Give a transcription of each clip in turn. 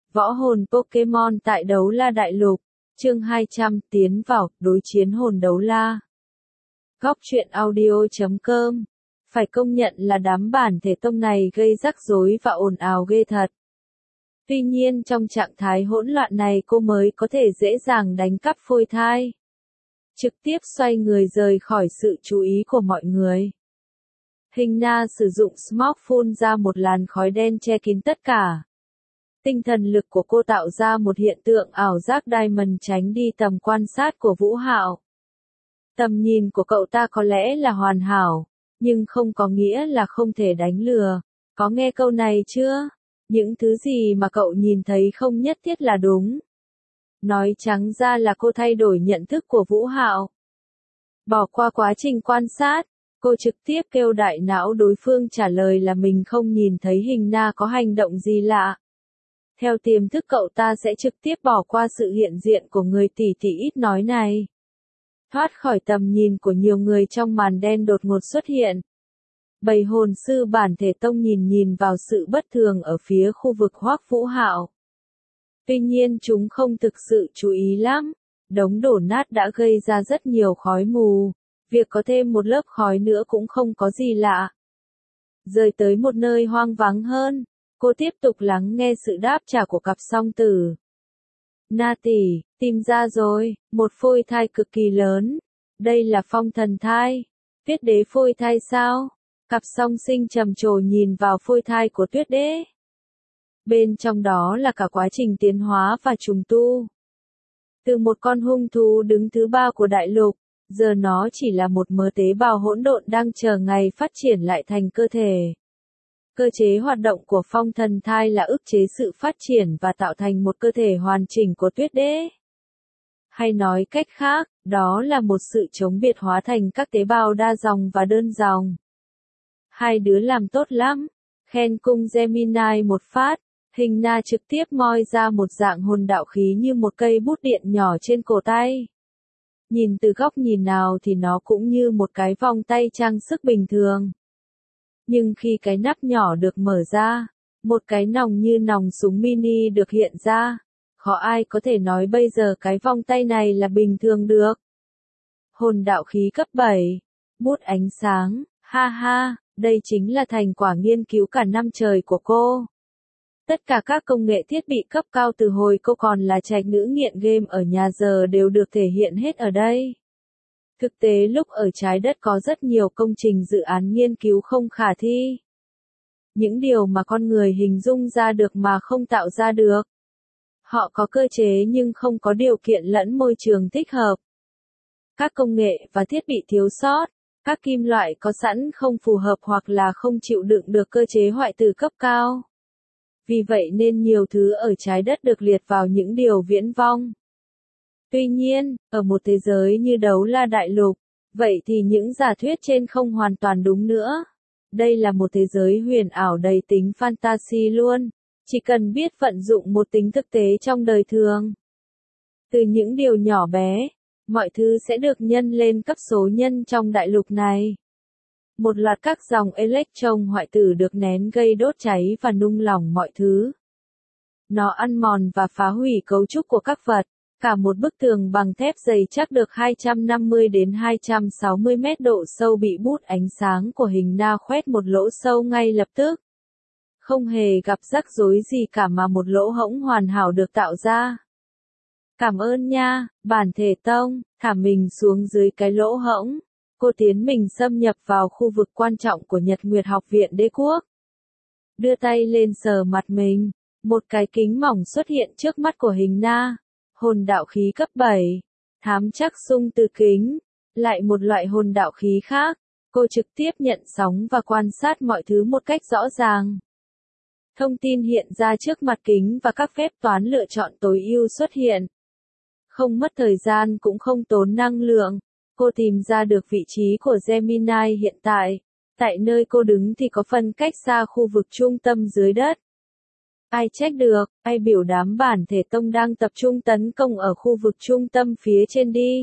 Võ hồn Pokemon tại Đấu La Đại Lục, chương 200 tiến vào, đối chiến hồn Đấu La. Góc truyện audio.com. Phải công nhận là đám bản thể tông này gây rắc rối và ồn ào ghê thật. Tuy nhiên trong trạng thái hỗn loạn này cô mới có thể dễ dàng đánh cắp phôi thai. Trực tiếp xoay người rời khỏi sự chú ý của mọi người. Hình Na sử dụng smoke phun ra một làn khói đen che kín tất cả. Tinh thần lực của cô tạo ra một hiện tượng ảo giác Diamond tránh đi tầm quan sát của Vũ Hạo. Tầm nhìn của cậu ta có lẽ là hoàn hảo, nhưng không có nghĩa là không thể đánh lừa. Có nghe câu này chưa? Những thứ gì mà cậu nhìn thấy không nhất thiết là đúng. Nói trắng ra là cô thay đổi nhận thức của Vũ Hạo. Bỏ qua quá trình quan sát, cô trực tiếp kêu đại não đối phương trả lời là mình không nhìn thấy Hình Na có hành động gì lạ. Theo tiềm thức cậu ta sẽ trực tiếp bỏ qua sự hiện diện của người tỷ tỷ ít nói này. Thoát khỏi tầm nhìn của nhiều người trong màn đen đột ngột xuất hiện. Bầy hồn sư bản thể tông nhìn vào sự bất thường ở phía khu vực Hoắc Vũ Hạo. Tuy nhiên chúng không thực sự chú ý lắm. Đống đổ nát đã gây ra rất nhiều khói mù. Việc có thêm một lớp khói nữa cũng không có gì lạ. Rời tới một nơi hoang vắng hơn, cô tiếp tục lắng nghe sự đáp trả của cặp song tử. Na tỷ, tìm ra rồi, một phôi thai cực kỳ lớn. Đây là phong thần thai. Tuyết đế phôi thai sao? Cặp song sinh trầm trồ nhìn vào phôi thai của tuyết đế. Bên trong đó là cả quá trình tiến hóa và trùng tu. Từ một con hung thú đứng thứ 3 của đại lục, giờ nó chỉ là một mớ tế bào hỗn độn đang chờ ngày phát triển lại thành cơ thể. Cơ chế hoạt động của phong thần thai là ức chế sự phát triển và tạo thành một cơ thể hoàn chỉnh của tuyết đế. Hay nói cách khác, đó là một sự chống biệt hóa thành các tế bào đa dòng và đơn dòng. Hai đứa làm tốt lắm. Khen cung Gemini một phát, Hình Na trực tiếp moi ra một dạng hồn đạo khí như một cây bút điện nhỏ trên cổ tay. Nhìn từ góc nhìn nào thì nó cũng như một cái vòng tay trang sức bình thường. Nhưng khi cái nắp nhỏ được mở ra, một cái nòng như nòng súng mini được hiện ra, khó ai có thể nói bây giờ cái vòng tay này là bình thường được. Hồn đạo khí cấp 7, bút ánh sáng, ha ha, đây chính là thành quả nghiên cứu cả năm trời của cô. Tất cả các công nghệ thiết bị cấp cao từ hồi cô còn là trạch nữ nghiện game ở nhà giờ đều được thể hiện hết ở đây. Thực tế lúc ở trái đất có rất nhiều công trình dự án nghiên cứu không khả thi. Những điều mà con người hình dung ra được mà không tạo ra được. Họ có cơ chế nhưng không có điều kiện lẫn môi trường thích hợp. Các công nghệ và thiết bị thiếu sót, các kim loại có sẵn không phù hợp hoặc là không chịu đựng được cơ chế hoại tử cấp cao. Vì vậy nên nhiều thứ ở trái đất được liệt vào những điều viễn vong. Tuy nhiên, ở một thế giới như Đấu La Đại Lục, vậy thì những giả thuyết trên không hoàn toàn đúng nữa. Đây là một thế giới huyền ảo đầy tính fantasy luôn, chỉ cần biết vận dụng một tính thực tế trong đời thường. Từ những điều nhỏ bé, mọi thứ sẽ được nhân lên cấp số nhân trong đại lục này. Một loạt các dòng electron hoại tử được nén gây đốt cháy và nung lỏng mọi thứ. Nó ăn mòn và phá hủy cấu trúc của các vật. Cả một bức tường bằng thép dày chắc được 250 đến 260 mét độ sâu bị bút ánh sáng của Hình Na khoét một lỗ sâu ngay lập tức. Không hề gặp rắc rối gì cả mà một lỗ hổng hoàn hảo được tạo ra. Cảm ơn nha, bản thể tông, thả mình xuống dưới cái lỗ hổng. Cô tiến mình xâm nhập vào khu vực quan trọng của Nhật Nguyệt Học viện Đế Quốc. Đưa tay lên sờ mặt mình, một cái kính mỏng xuất hiện trước mắt của Hình Na. Hồn đạo khí cấp 7, thám chắc xung từ kính, lại một loại hồn đạo khí khác, cô trực tiếp nhận sóng và quan sát mọi thứ một cách rõ ràng. Thông tin hiện ra trước mặt kính và các phép toán lựa chọn tối ưu xuất hiện. Không mất thời gian cũng không tốn năng lượng, cô tìm ra được vị trí của Gemini hiện tại. Tại nơi cô đứng thì có phân cách xa khu vực trung tâm dưới đất. Ai trách được, ai biểu đám bản thể tông đang tập trung tấn công ở khu vực trung tâm phía trên đi.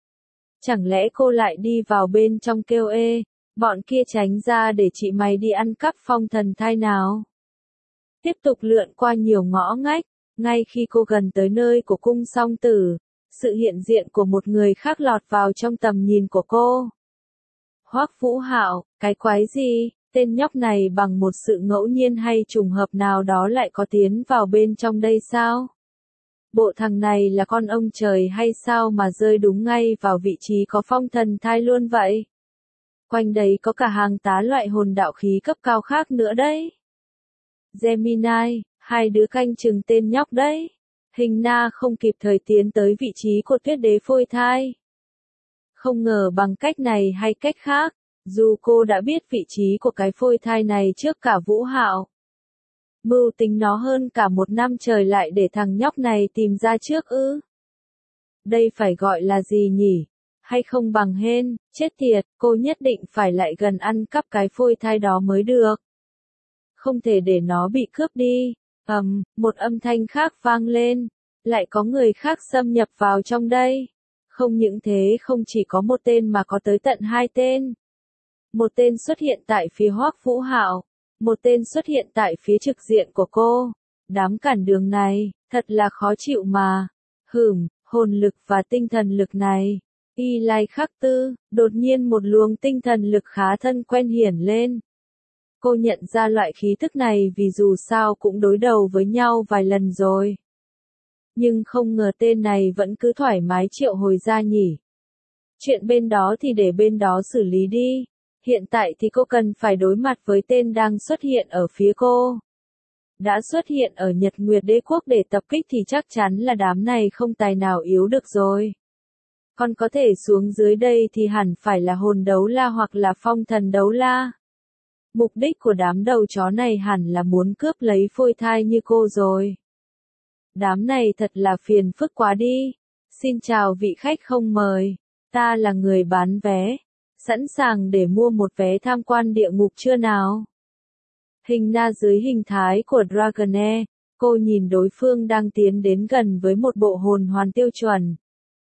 Chẳng lẽ cô lại đi vào bên trong kêu ê, bọn kia tránh ra để chị mày đi ăn cắp phong thần thai nào. Tiếp tục lượn qua nhiều ngõ ngách, Ngay khi cô gần tới nơi của cung song tử, sự hiện diện của một người khác lọt vào trong tầm nhìn của cô. Hoắc Vũ Hạo, cái quái gì, tên nhóc này bằng một sự ngẫu nhiên hay trùng hợp nào đó lại có tiến vào bên trong đây sao? Bộ thằng này là con ông trời hay sao mà rơi đúng ngay vào vị trí có phong thần thai luôn vậy? Quanh đấy có cả hàng tá loại hồn đạo khí cấp cao khác nữa đấy. Gemini, hai đứa canh chừng tên nhóc đấy. Hình Na không kịp thời tiến tới vị trí của Tuyết Đế phôi thai. Không ngờ bằng cách này hay cách khác, dù cô đã biết vị trí của cái phôi thai này trước cả Vũ Hạo. Mưu tính nó hơn cả 1 năm trời lại để thằng nhóc này tìm ra trước ư. Đây phải gọi là gì nhỉ? Hay không bằng hên, chết tiệt, cô nhất định phải lại gần ăn cắp cái phôi thai đó mới được. Không thể để nó bị cướp đi. Một âm thanh khác vang lên. Lại có người khác xâm nhập vào trong đây. Không những thế không chỉ có một tên mà có tới tận 2 tên. Một tên xuất hiện tại phía Hoắc Vũ Hạo, một tên xuất hiện tại phía trực diện của cô. Đám cản đường này, thật là khó chịu mà. Hồn lực và tinh thần lực này. Y Lai Khắc Tư, đột nhiên một luồng tinh thần lực khá thân quen hiển lên. Cô nhận ra loại khí tức này vì dù sao cũng đối đầu với nhau vài lần rồi. Nhưng không ngờ tên này vẫn cứ thoải mái triệu hồi ra nhỉ. Chuyện bên đó thì để bên đó xử lý đi. Hiện tại thì cô cần phải đối mặt với tên đang xuất hiện ở phía cô. Đã xuất hiện ở Nhật Nguyệt Đế Quốc để tập kích thì chắc chắn là đám này không tài nào yếu được rồi. Còn có thể xuống dưới đây thì hẳn phải là hồn đấu la hoặc là phong thần đấu la. Mục đích của đám đầu chó này hẳn là muốn cướp lấy phôi thai như cô rồi. Đám này thật là phiền phức quá đi. Xin chào vị khách không mời. Ta là người bán vé. Sẵn sàng để mua một vé tham quan địa ngục chưa nào? Hình Na dưới hình thái của Dragonair. Cô nhìn đối phương đang tiến đến gần với một bộ hồn hoàn tiêu chuẩn.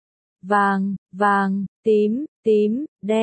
Vàng, tím,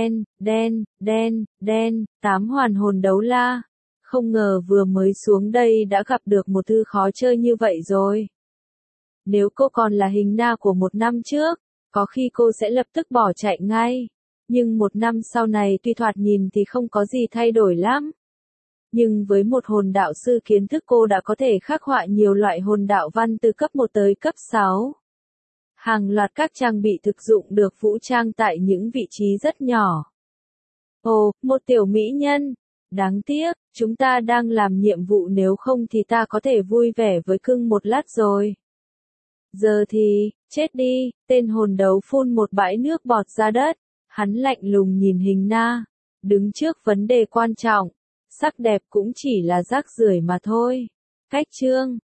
đen, 8 hoàn hồn đấu la. Không ngờ vừa mới xuống đây đã gặp được một thứ khó chơi như vậy rồi. Nếu cô còn là Hình Na của 1 năm trước, có khi cô sẽ lập tức bỏ chạy ngay. Nhưng 1 năm sau này tuy thoạt nhìn thì không có gì thay đổi lắm. Nhưng với một hồn đạo sư kiến thức cô đã có thể khắc họa nhiều loại hồn đạo văn từ cấp 1 tới cấp 6. Hàng loạt các trang bị thực dụng được vũ trang tại những vị trí rất nhỏ. Ồ, một tiểu mỹ nhân. Đáng tiếc, chúng ta đang làm nhiệm vụ nếu không thì ta có thể vui vẻ với cưng một lát rồi. Giờ thì, chết đi, tên hồn đấu phun một bãi nước bọt ra đất. Hắn lạnh lùng nhìn Hình Na. Đứng trước vấn đề quan trọng. Sắc đẹp cũng chỉ là rác rưởi mà thôi. Cách chương